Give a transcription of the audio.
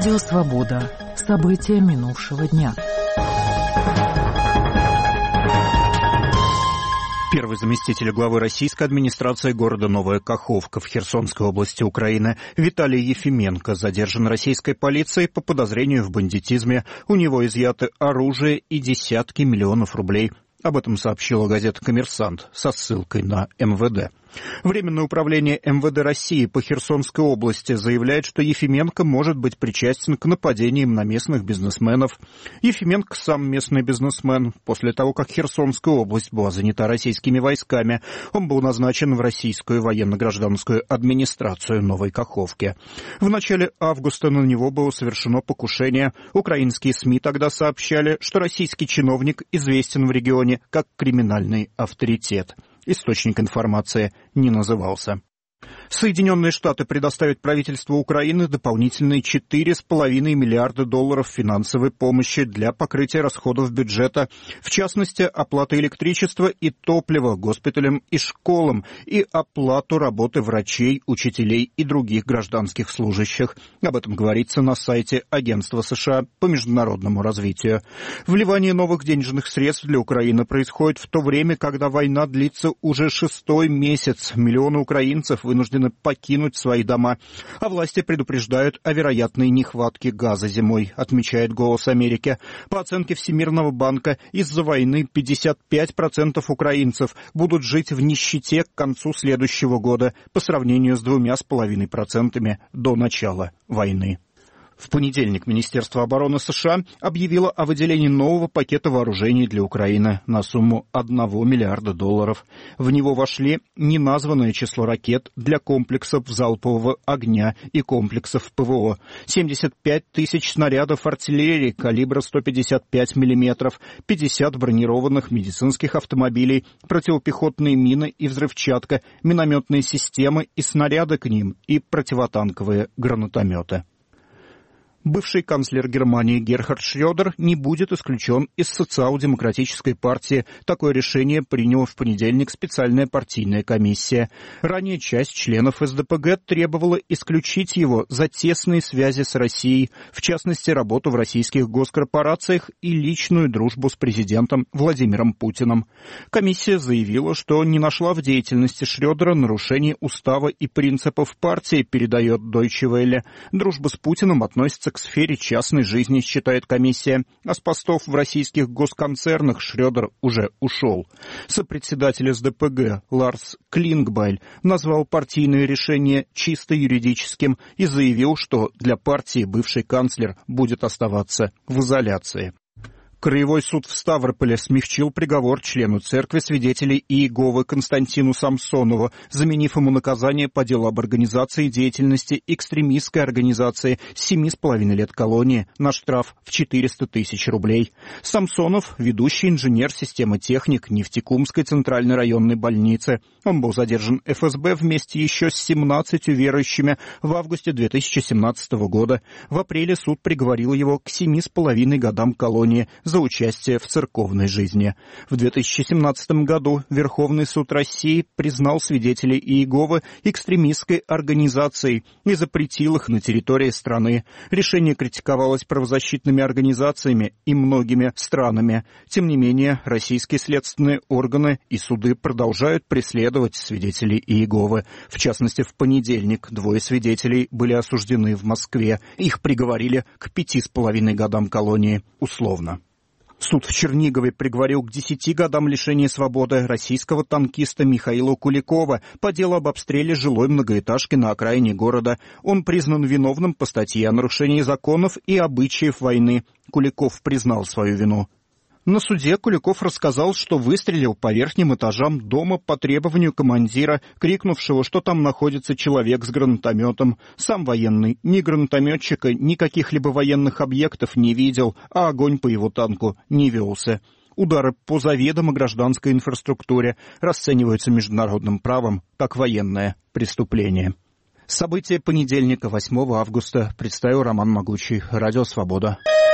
Радио «Свобода». События минувшего дня. Первый заместитель главы российской администрации города Новая Каховка в Херсонской области Украины Виталий Ефименко задержан российской полицией по подозрению в бандитизме. У него изъяты оружие и десятки миллионов рублей. Об этом сообщила газета «Коммерсант» со ссылкой на МВД. Временное управление МВД России по Херсонской области заявляет, что Ефименко может быть причастен к нападениям на местных бизнесменов. Ефименко сам местный бизнесмен. После того, как Херсонская область была занята российскими войсками, он был назначен в российскую военно-гражданскую администрацию Новой Каховки. В начале августа на него было совершено покушение. Украинские СМИ тогда сообщали, что российский чиновник известен в регионе как криминальный авторитет. Источник информации не назывался. Соединенные Штаты предоставят правительству Украины дополнительные $4,5 миллиарда финансовой помощи для покрытия расходов бюджета, в частности, оплаты электричества и топлива госпиталям и школам и оплату работы врачей, учителей и других гражданских служащих. Об этом говорится на сайте Агентства США по международному развитию. Вливание новых денежных средств для Украины происходит в то время, когда война длится уже 6-й месяц. Миллионы украинцев вынуждены покинуть свои дома, а власти предупреждают о вероятной нехватке газа зимой, отмечает «Голос Америки». По оценке Всемирного банка, из-за войны 55% украинцев будут жить в нищете к концу следующего года по сравнению с 2,5% до начала войны. В понедельник Министерство обороны США объявило о выделении нового пакета вооружений для Украины на сумму $1 миллиарда. В него вошли неназванное число ракет для комплексов залпового огня и комплексов ПВО, 75 тысяч снарядов артиллерии калибра 155 мм, 50 бронированных медицинских автомобилей, противопехотные мины и взрывчатка, минометные системы и снаряды к ним и противотанковые гранатометы. Бывший канцлер Германии Герхард Шрёдер не будет исключен из социал-демократической партии. Такое решение приняла в понедельник специальная партийная комиссия. Ранее часть членов СДПГ требовала исключить его за тесные связи с Россией, в частности, работу в российских госкорпорациях и личную дружбу с президентом Владимиром Путиным. Комиссия заявила, что не нашла в деятельности Шрёдера нарушений устава и принципов партии, передает Deutsche Welle. Дружба с Путиным относится к сфере частной жизни, считает комиссия, а с постов в российских госконцернах Шрёдер уже ушел. Сопредседатель СДПГ Ларс Клингбайль назвал партийное решение чисто юридическим и заявил, что для партии бывший канцлер будет оставаться в изоляции. Краевой суд в Ставрополе смягчил приговор члену церкви свидетелей Иеговы Константину Самсонову, заменив ему наказание по делу об организации деятельности экстремистской организации с 7,5 лет колонии на штраф в 400 тысяч рублей. Самсонов – ведущий инженер системы техник Нефтекумской центральной районной больницы. Он был задержан ФСБ вместе еще с 17 верующими в августе 2017 года. В апреле суд приговорил его к 7,5 годам колонии за участие в церковной жизни. В 2017 году Верховный суд России признал свидетелей Иеговы экстремистской организацией и запретил их на территории страны. Решение критиковалось правозащитными организациями и многими странами. Тем не менее, российские следственные органы и суды продолжают преследовать свидетелей Иеговы. В частности, в понедельник 2 свидетелей были осуждены в Москве. Их приговорили к 5,5 годам колонии условно. Суд в Чернигове приговорил к 10 годам лишения свободы российского танкиста Михаила Куликова по делу об обстреле жилой многоэтажки на окраине города. Он признан виновным по статье о нарушении законов и обычаев войны. Куликов признал свою вину. На суде Куликов рассказал, что выстрелил по верхним этажам дома по требованию командира, крикнувшего, что там находится человек с гранатометом. Сам военный ни гранатометчика, ни каких-либо военных объектов не видел, а огонь по его танку не велся. Удары по заведомо гражданской инфраструктуре расцениваются международным правом как военное преступление. События понедельника, 8 августа, представил Роман Могучий, Радио «Свобода».